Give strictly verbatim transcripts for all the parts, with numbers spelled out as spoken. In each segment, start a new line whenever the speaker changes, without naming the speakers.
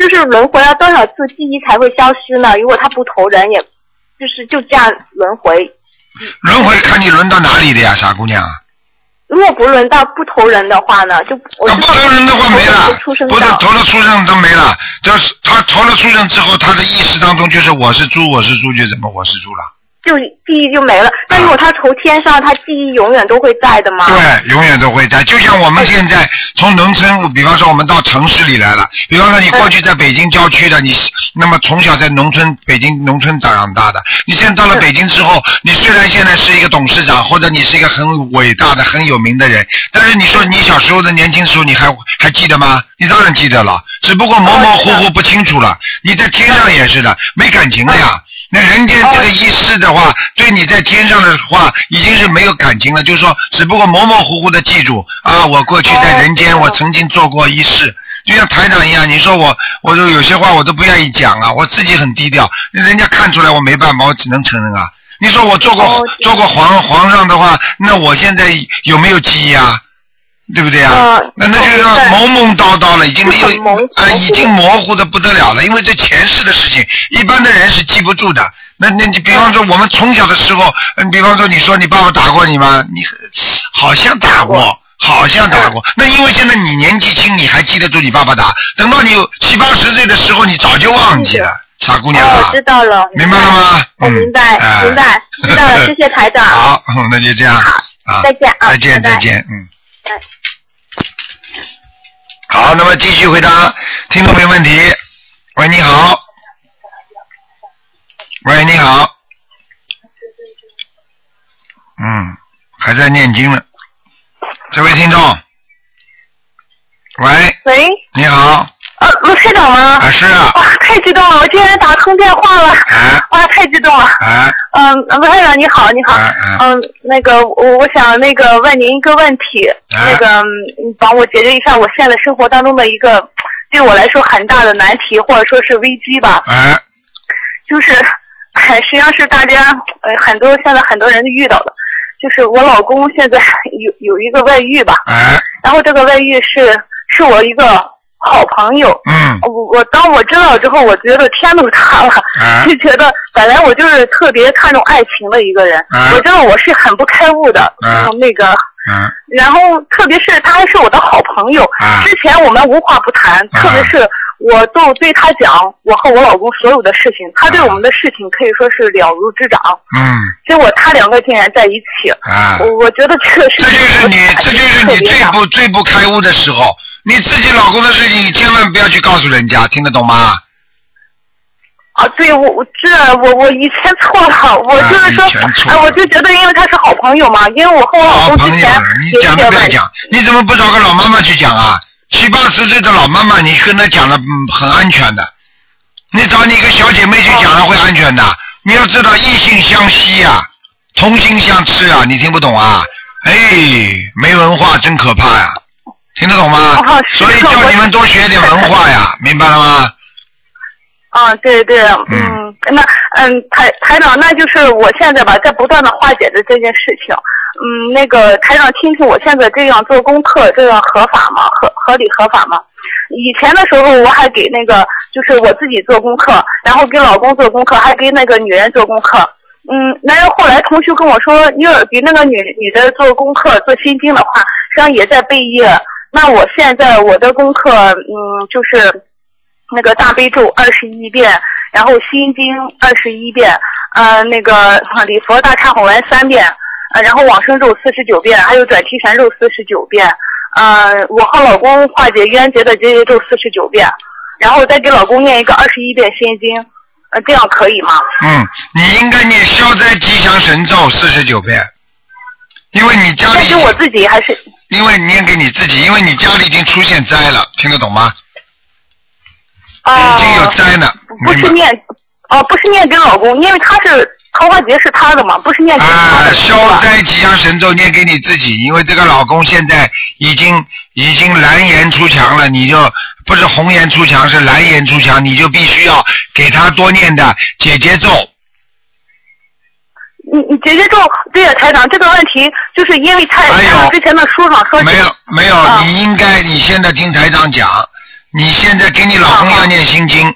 就是轮回了多少次记忆才会消失呢？如果他不投人，也就是就这样轮回。
轮回看你轮到哪里的呀，傻姑娘。
如果不轮到不投人的话呢？就我
那不投人的话没了，不是投了畜生都没了。就是他投了畜生之后，他的意识当中就是我是猪，我是猪，就怎么我是猪了。
就记忆就没了。但如果他投天上，他记忆永远都会在的吗？
对，永远都会在。就像我们现在从农村，比方说我们到城市里来了，比方说你过去在北京郊区的，你那么从小在农村北京农村长大的，你现在到了北京之后，你虽然现在是一个董事长，或者你是一个很伟大的很有名的人，但是你说你小时候的年轻时候你还还记得吗？你当然记得了，只不过模模糊糊不清楚了。你在天上也是的，没感情了呀。那人间这个意识的话，对你在天上的话已经是没有感情了，就是说只不过模模糊糊的记住啊，我过去在人间我曾经做过一事，就像台长一样，你说我我就有些话我都不愿意讲啊，我自己很低调，人家看出来我没办法，我只能承认啊。你说我做过做过皇皇上的话，那我现在有没有记忆啊？对不对啊？呃、那那就是说懵懵叨叨了，已经没有啊、呃，已经模糊的不得了了。因为这前世的事情，一般的人是记不住的。那那你比方说我们从小的时候，嗯，比方说你说你爸爸打过你吗？你好像打过，好像打过。那因为现在你年纪轻，你还记得住你爸爸打，等到你有七八十岁的时候，你早就忘记了。傻姑娘啊！
我知道了，
明白了吗？
我明白，嗯、明白，知道了，谢谢台长。
好，那就这样。
好，
啊、
再见啊！
再见，
拜拜
再见，嗯。好，那么继续回答听众朋友问题。喂，你好。喂，你好。嗯，还在念经呢。这位听众。喂。
喂。
你好。
呃，卢台长吗？
啊，是啊。
哇，太激动了！我竟然打通电话了。
啊。
哇，太激动了。
啊。
嗯，卢台长你好，你好。
啊啊、
嗯，那个我我想那个问您一个问题，
啊、
那个你帮我解决一下我现在生活当中的一个对我来说很大的难题或者说是危机吧。
啊。
就是，实际上是大家呃很多现在很多人遇到的，就是我老公现在有有一个外遇吧。
啊。
然后这个外遇是是我一个好朋友，
嗯，
我我当我知道之后，我觉得天都塌了，
啊、
就觉得本来我就是特别看重爱情的一个人，
啊、
我知道我是很不开悟的，
啊、
那个，
啊、
然后特别是他还是我的好朋友，
啊、
之前我们无话不谈，
啊、
特别是我都对他讲我和我老公所有的事情，他对我们的事情可以说是了如指掌，
嗯，
结果他两个竟然在一起，
啊，
我我觉得这个事情，
这就是你，这就是你最不最不开悟的时候。你自己老公的事情，你千万不要去告诉人家，听得懂吗？
啊，对，我我这我我以前错了，我就是说，哎、啊，我就觉得因为他是好朋友嘛，因为我和我老公之前
你讲都不要讲，你怎么不找个老妈妈去讲啊？七八十岁的老妈妈，你跟她讲了、嗯、很安全的，你找你一个小姐妹去讲了会安全的。你要知道异性相吸啊，同心相斥啊，你听不懂啊？哎，没文化真可怕呀、啊！听得懂吗？
哦、
所以叫你们多学点文化呀，明白了吗？
啊，对对，嗯，那嗯台台长，那就是我现在吧，在不断的化解着这件事情。嗯，那个台长，听听我现在这样做功课，这样合法吗？合合理合法吗？以前的时候我还给那个，就是我自己做功课，然后给老公做功课，还给那个女人做功课。嗯，然后后来同学跟我说，你要给那个女女的做功课、做心经的话，实际上也在背业。那我现在我的功课，嗯，就是那个大悲咒二十一遍，然后心经二十一遍，呃，那个礼佛大忏悔文三遍，呃，然后往生咒四十九遍，还有转提神咒四十九遍，呃，我和老公化解冤结的结节咒四十九遍，然后再给老公念一个二十一遍心经，呃，这样可以吗？
嗯，你应该念消灾吉祥神咒四十九遍，因为你家里。
那给我自己还是？
因为念给你自己，因为你家里已经出现灾了，听得懂吗？
啊、
已经有灾呢。
不是念，哦、呃，不是念给老公，因为他是桃花劫是他的嘛，不是念给他的。
啊，消灾吉祥神咒念给你自己，因为这个老公现在已经已经蓝颜出墙了，你就不是红颜出墙，是蓝颜出墙，你就必须要给他多念的解结咒。
你你姐姐咒，对呀，台长，这个问题就是因为台台长之前的书上说。
没有没有、
啊，
你应该你现在听台长讲， 你现在给你老公要念心经。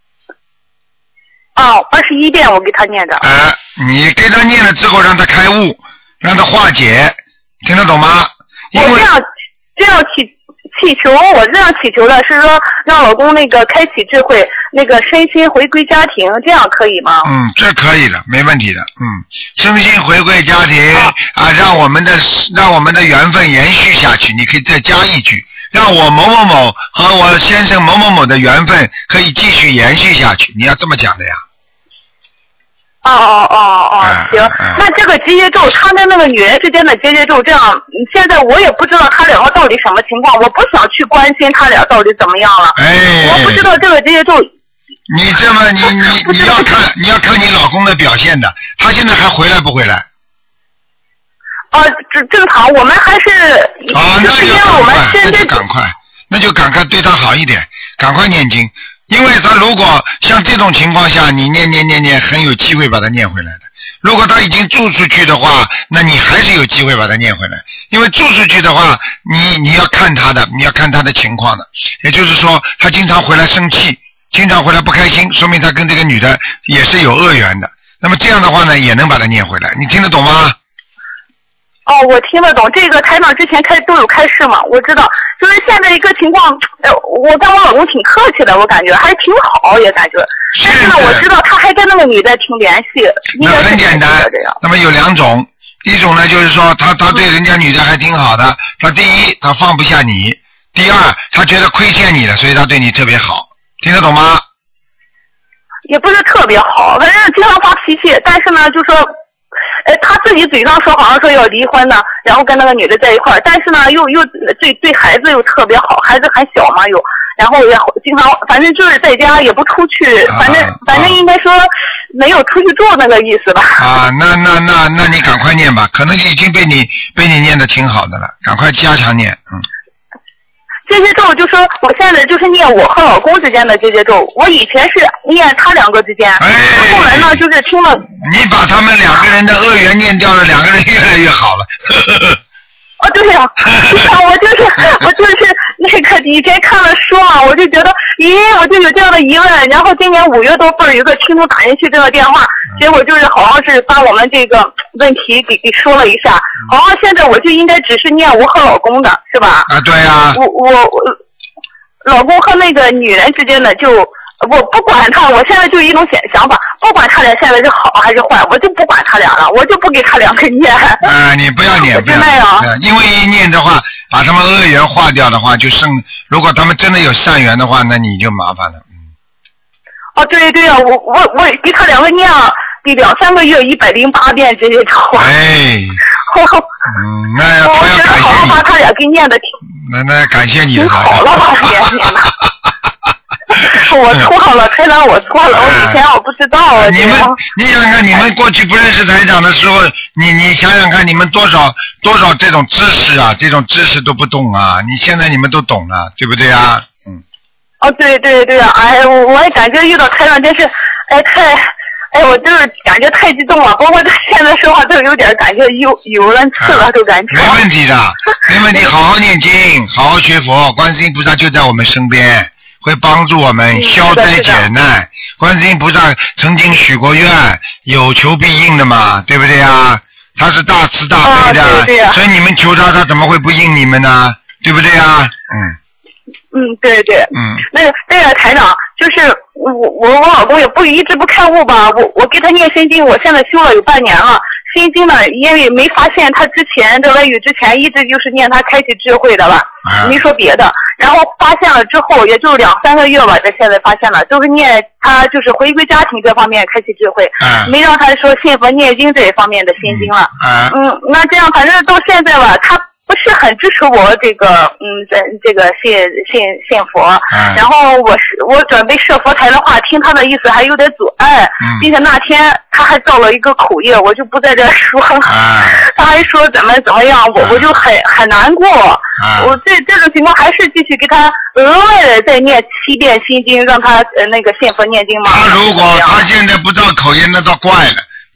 哦，二十一遍我给他念的。
啊、呃，你给他念了之后，让他开悟，让他化解，听得懂吗？因为
我这样这样祈祈求，我这样祈求的是说让老公那个开启智慧，那个身心回归家庭，这样可以吗？
嗯，这可以的，没问题的。嗯，身心回归家庭啊，啊让我们的让我们的缘分延续下去。你可以再加一句，让我某某某和我先生某某某的缘分可以继续延续下去。你要这么讲的呀。
哦哦哦哦，行，
嗯嗯、
那这个结节咒，他跟那个女人之间的结节咒，这样现在我也不知道他两个到底什么情况，我不想去关心他俩到底怎么样了。
哎，
我不知道这个结节咒。
你这么你你你要看你要看你老公的表现的，他现在还回来不回来？
啊，正正常，我们还是
啊，那就赶快，那就赶快，那就赶快对他好一点，赶快念经。因为他如果像这种情况下，你念念念念，很有机会把它念回来的。如果他已经住出去的话，那你还是有机会把它念回来。因为住出去的话，你你要看他的，你要看他的情况的。也就是说，他经常回来生气，经常回来不开心，说明他跟这个女的也是有恶缘的。那么这样的话呢，也能把它念回来。你听得懂吗？
哦，我听得懂，这个台长之前开都有开示嘛，我知道，就是现在一个情况，呃，我跟我老公挺客气的，我感觉还挺好，也感觉，但是呢，我知道他还跟那个女的挺联系，应该是
很简单，
这样。
那么有两种，一种呢就是说他他对人家女的还挺好的，他第一他放不下你，第二他觉得亏欠你了，所以他对你特别好，听得懂吗？
也不是特别好，反正经常发脾气，但是呢，就说。呃，他自己嘴上说好像说要离婚呢，然后跟那个女的在一块儿，但是呢，又又对对孩子又特别好，孩子还小嘛又，然后也经常，反正就是在家也不出去，反正、啊、反正应该说没有出去住那个意思吧。
啊，那那那那你赶快念吧，可能已经被你被你念得挺好的了，赶快加强念，嗯。
结节咒就说我现在就是念我和老公之间的结节咒，我以前是念他两个之间，
哎、
后来呢就是听了。
你把他们两个人的恶缘念掉了，两个人越来越好了。
哦，对呀、啊，我就是我就是那个以前看了书嘛，我就觉得，咦，我就有这样的疑问。然后今年五月多份有个听众打进去这个电话，结果就是好像是把我们这个问题给给说了一下，好像现在我就应该只是念我和老公的，是吧？
啊，对呀、啊。
我我我，老公和那个女人之间的就。我不管他，我现在就一种想想法，不管他俩现在是好还是坏，我就不管他俩了，我就不给他两个念。
啊，你不要念，不要念，因为一念的话，把他们恶缘化掉的话，就剩如果他们真的有善缘的话，那你就麻烦了。嗯。
哦，对对啊，我我我给他两个念了，得两三个月一百零八遍这些话。
哎。嗯，那要他要感谢你。我觉得
好好把他俩给念的挺。
那那感谢你。
挺好了吧，念念的。我错了，台长，我错了，我以前我不知道啊。
你们，你想想看，你们过去不认识台长的时候，你你想想看，你们多少多少这种知识啊，这种知识都不懂啊，你现在你们都懂了，对不对啊？嗯。
哦，对对对啊，哎，我我也感觉遇到台长真是，哎太，哎我就是感觉太激动了，包括他现在说话都有点感觉有有人刺了，都感觉。
没问题的，没问题，好好念经，好好学佛，观世音菩萨就在我们身边。会帮助我们消灾解难，观世音菩萨曾经许过愿，有求必应的嘛，对不对啊？他是大慈大悲的，
哦、对对
所以你们求他，他怎么会不应你们呢？对不对啊？嗯。
嗯，对对。
嗯。
那个那个台长，就是我我我老公也不一直不开悟吧，我我给他念心经，我现在修了有半年了。心经呢，因为没发现他之前这外语之前一直就是念他开启智慧的吧，没说别的。然后发现了之后，也就两三个月吧，这现在发现了，就是念他就是回归家庭这方面开启智慧，没让他说信佛念经这一方面的心经了。嗯，那这样反正到现在吧，他不是很支持我这个嗯这这个信信信佛，
嗯、
然后我是我准备设佛台的话，听他的意思还有点阻碍，
嗯、
并且那天他还造了一个口业，我就不在这说了。
嗯、
他还说怎么怎么样，我、嗯、我就很很难过。
嗯、
我这这种情况还是继续给他额外的再念七遍心经，让他呃那个信佛念经嘛。
他如果他现在不造口业，那倒怪了。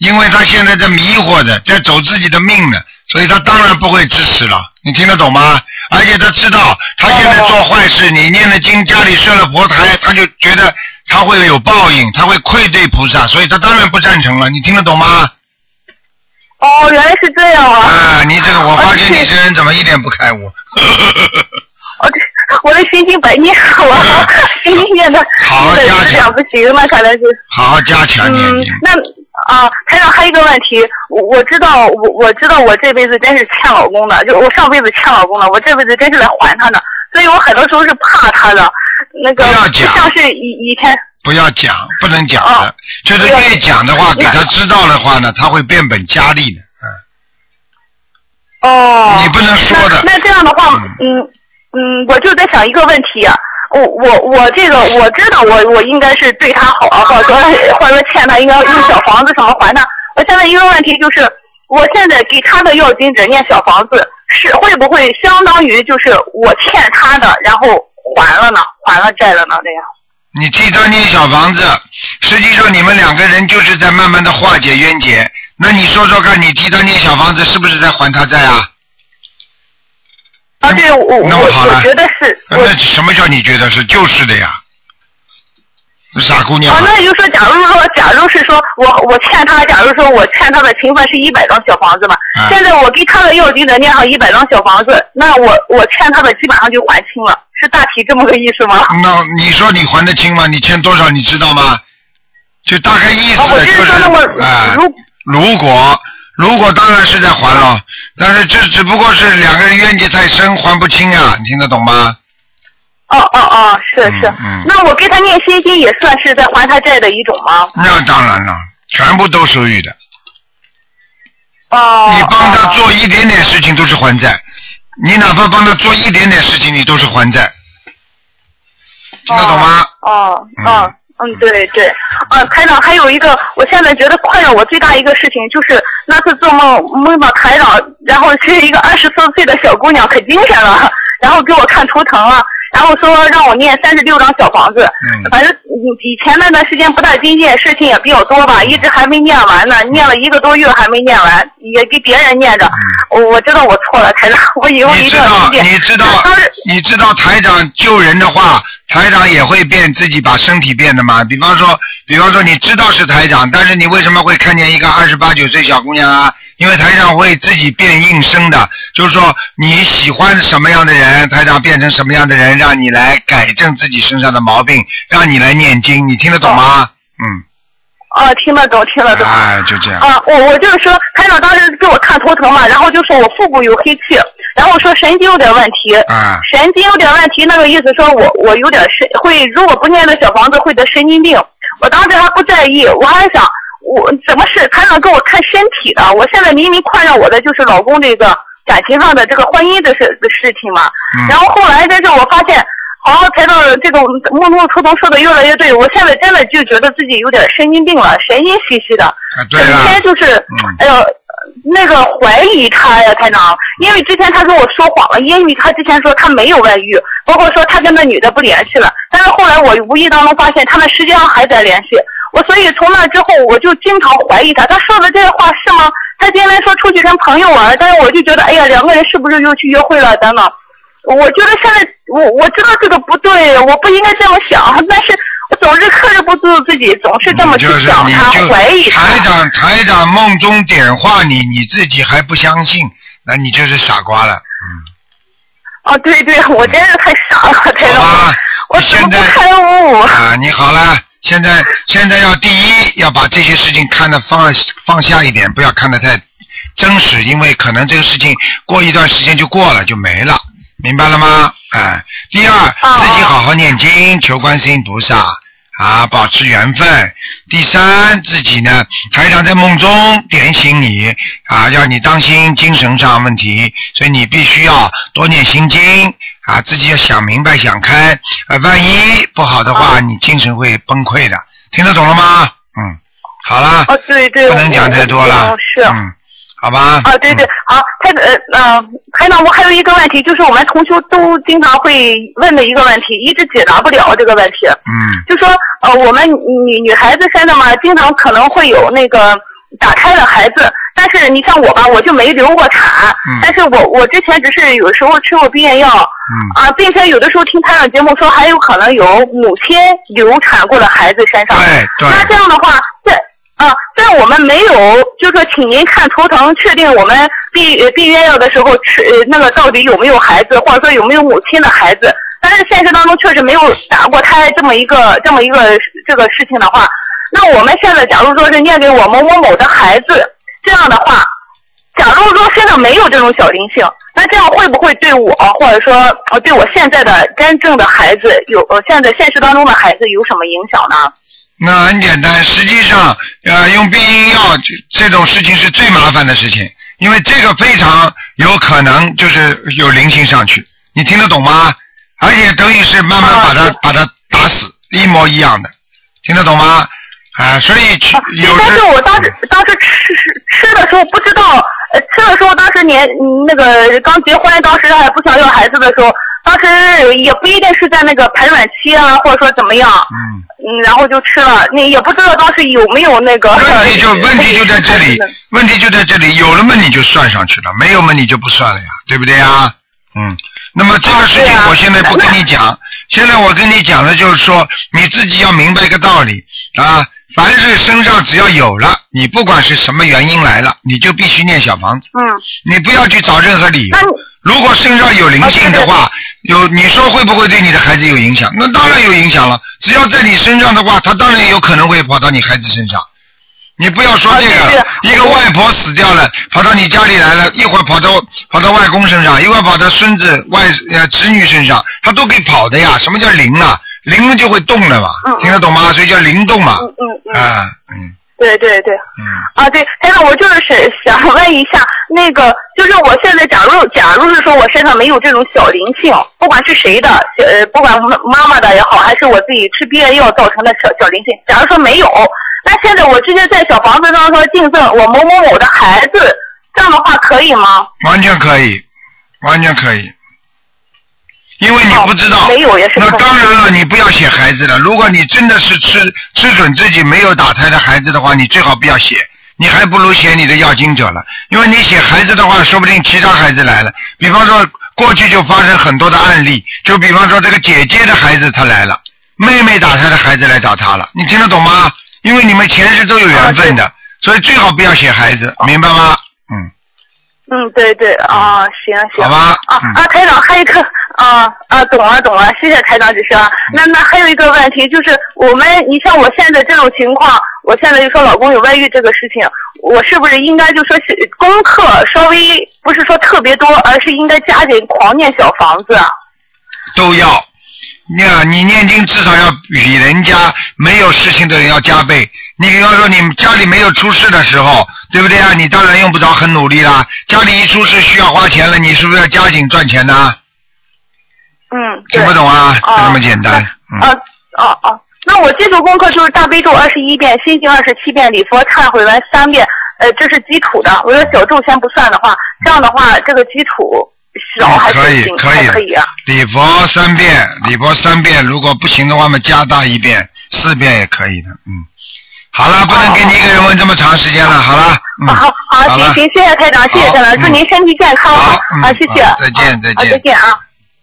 因为他现在在迷惑着，在走自己的命呢，所以他当然不会支持了。你听得懂吗？而且他知道他现在做坏事，你念了经，家里设了佛台，他就觉得他会有报应，他会愧对菩萨，所以他当然不赞成了。你听得懂吗？
哦，原来是这样啊！
啊，你这个我发现你这人怎么一点不开悟？
哦，这我的心经白念，我心经念的
好加强，
质量不行，那可能是
好好加强念经。
嗯，那啊，台长还有一个问题，我我知道我我知道我这辈子真是欠老公的，就我上辈子欠老公的，我这辈子真是来还他的，所以我很多时候是怕他的，那个不像是以以前。
不要讲，不能讲的，哦、就是越讲的话，给他知道的话呢，他会变本加厉的，
嗯。哦。
你不能说的。
那, 那这样的话，嗯嗯，我就在想一个问题、啊，我我我这个我知道我我应该是对他好啊，或者说或者说欠他应该用小房子什么还他。我现在一个问题就是，我现在给他的要经者念小房子，是会不会相当于就是我欠他的，然后还了呢，还了债了呢？这样。
你替他念小房子，实际上你们两个人就是在慢慢的化解冤结。那你说说看，你替他念小房子是不是在还他债啊？
啊，对，我
那么好了，
我觉得是。
那什么叫你觉得是？就是的呀，傻姑娘。
啊，那就说，假如说，假如是说我我欠他，假如说我欠他的情分是一百张小房子嘛，啊、现在我给他的要经者念上一百张小房子，那我我欠他的基本上就还清了。是大体这么个意思吗？
那你说你还得清吗？你欠多少你知道吗？就大概意思的就是，哎、呃，如果如果当然是在还了，但是这只不过是两个人冤结太深，还不清啊，你听得懂吗？
哦哦哦，是是、嗯嗯。那我给他念心经也算是在还他债的一种吗？
那当然了，全部都属于的。
哦。
你帮他做一点点事情都是还债。你哪怕帮他做一点点事情，你都是还债，听得懂吗？
哦，嗯嗯，对对，啊，台长还有一个，我现在觉得困扰我最大一个事情就是那次做梦梦到台长，然后是一个二十四岁的小姑娘，可精神了，然后给我看图腾了。然后说让我念三十六张小房子，嗯、反正以前那段时间不大精进，事情也比较多吧，一直还没念完呢，念了一个多月还没念完，也给别人念着。嗯、我我知道我错了，台长，我以后一定要精进。
你知道，你知道，你知道台长救人的话，台长也会变自己把身体变的嘛？比方说，比方说你知道是台长，但是你为什么会看见一个二十八九岁小姑娘啊？因为台长会自己变应声的，就是说你喜欢什么样的人，台长变成什么样的人，让你来改正自己身上的毛病，让你来念经，你听得懂吗？嗯。
哦，听得懂，听得懂。
哎，就这样。
啊，我我就是说，台长当时给我看头疼嘛，然后就说我腹部有黑气，然后说神经有点问题。
啊。
神经有点问题，那个意思说我我有点神会，如果不念那小房子会得神经病。我当时还不在意，我还想。我怎么是台长给我看身体的？我现在明明困扰我的就是老公这个感情上的这个婚姻的事的事情嘛。嗯、然后后来但是我发现，好台长这个梦中图腾说的越来越对，我现在真的就觉得自己有点神经病了，神经兮兮的。
啊，对了。
整天就是，嗯、哎呦，那个怀疑他呀，台长，因为之前他跟我说谎了，因为他之前说他没有外遇，包括说他跟那女的不联系了，但是后来我无意当中发现他们实际上还在联系。我所以从那之后我就经常怀疑他，他说的这些话是吗？他今天说出去跟朋友玩，但是我就觉得哎呀，两个人是不是又去约会了等等。我觉得现在我我知道这个不对，我不应该这么想，但是我总是克制不住自己，总是这么去想他，怀疑他。
台长台长梦中点化你，你自己还不相信，那你就是傻瓜了。嗯。
哦，对对，我真是太傻了，台长。
好吧，
我怎么不开悟
啊？你好了。现在现在要第一要把这些事情看得放放下一点，不要看得太真实，因为可能这个事情过一段时间就过了就没了，明白了吗？哎，第二自己好好念经，求观世音菩萨啊，保持缘分。第三自己呢，台长在梦中点醒你啊，要你当心精神上问题，所以你必须要多念心经。啊，自己要想明白想开，呃，万一不好的话，你精神会崩溃的，听得懂了吗？嗯，好了。
哦，对对。
不能讲太多了。
是。
嗯，好吧。
啊，对对，好，台呃呃，台长，我还有一个问题，就是我们同修都经常会问的一个问题，一直解答不了这个问题。
嗯。
就说呃，我们女女孩子身上嘛，经常可能会有那个。 打胎了孩子，但是你像我吧，我就没流过产，
嗯、
但是我我之前只是有时候吃过避孕药，
嗯、
啊，并且有的时候听台长节目说还有可能有母亲流产过的孩子身上，
对对，
那这样的话，在啊，在我们没有就说请您看图腾确定我们避避孕药的时候吃那个到底有没有孩子，或者说有没有母亲的孩子，但是现实当中确实没有打过胎这么一个这么一个这个事情的话，那我们现在假如说是念给我某某某的孩子，这样的话，假如说身上没有这种小灵性，那这样会不会对我或者说对我现在的真正的孩子有现在现实当中的孩子有什么影响呢？
那很简单，实际上呃用避孕药这种事情是最麻烦的事情，因为这个非常有可能就是有灵性上去，你听得懂吗？而且等于是慢慢把它、啊、把它打死，一模一样的，听得懂吗？啊，所以有、啊、
但是我当时当时吃吃的时候不知道，呃，吃的时候当时年那个刚结婚，当时还不想要孩子的时候，当时也不一定是在那个排卵期啊，或者说怎么样，嗯嗯，然后就吃了，那也不知道当时有没有那个。
问题就问题就在这里，问题就在这里，有了嘛你就算上去了，没有嘛你就不算了呀，对不对呀？嗯，那么这个事情我现在不跟你讲，啊、现在我跟你讲的就是说你自己要明白一个道理啊。凡是身上只要有了，你不管是什么原因来了，你就必须念小房子。
嗯。
你不要去找任何理由。如果身上有灵性的话，有你说会不会对你的孩子有影响？那当然有影响了。只要在你身上的话，他当然有可能会跑到你孩子身上。你不要说这个，一个外婆死掉了，跑到你家里来了，一会儿跑到跑到外公身上，一会儿跑到孙子外呃侄女身上，他都可以跑的呀。什么叫灵啊？灵了就会动了嘛，嗯、听得懂吗？所以叫灵动嘛。
嗯嗯嗯。
啊嗯。
对对对。
嗯。
啊对，但是我就是想问一下，那个就是我现在假如假如是说我身上没有这种小灵性，不管是谁的，呃，不管妈妈的也好，还是我自己吃避孕药造成的小小灵性，假如说没有，那现在我直接在小房子上说敬赠我某某某的孩子，这样的话可以吗？
完全可以，完全可以。因为你不知道，
没有也是。
那当然了，你不要写孩子了。如果你真的是吃吃准自己没有打胎的孩子的话，你最好不要写，你还不如写你的要经者了。因为你写孩子的话，说不定其他孩子来了。比方说，过去就发生很多的案例，就比方说这个姐姐的孩子他来了，妹妹打胎的孩子来找他了，你听得懂吗？因为你们前世都有缘分的，啊、所以最好不要写孩子，明白吗？嗯。
嗯，对对啊，行行。
好吧。
啊、嗯、啊，台长还有一个啊啊，懂了懂了，谢谢台长指示啊。嗯、那那还有一个问题就是，我们你像我现在这种情况，我现在就说老公有外遇这个事情，我是不是应该就说是功课稍微不是说特别多，而是应该加紧狂念小房子？
都要。呀，你念经至少要比人家没有事情的人要加倍。你比方说你家里没有出事的时候，对不对啊？你当然用不着很努力啦。家里一出事需要花钱了，你是不是要加紧赚钱呢？
嗯，
听不懂啊？就这么简单。
啊哦哦，那我基础功课就是大悲咒二十一遍，心经二十七遍，礼佛忏悔文三遍，呃，这是基础的。我说小咒先不算的话，这样的话这个基础。少还是
可以可以
可以啊！
礼佛三遍，礼佛三遍，如果不行的话嘛，加大一遍，四遍也可以的。嗯，好了，不能给你一个人问这么长时间了。好了，嗯，
好好行行，谢谢台长，谢谢台长，祝您身体健康啊！啊，谢谢，
再见再见
再见啊！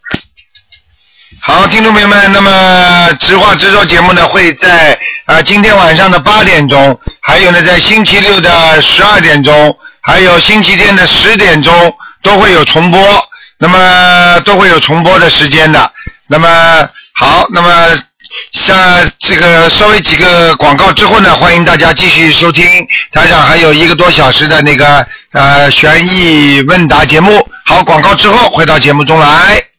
好，听众朋友们，那么直话直说节目呢会在啊、呃、今天晚上的八点钟，还有呢在星期六的十二点钟，还有星期天的十点钟。都会有重播，那么都会有重播的时间的。那么好，那么像这个稍微几个广告之后呢，欢迎大家继续收听台长还有一个多小时的那个呃悬疑问答节目。好，广告之后回到节目中来。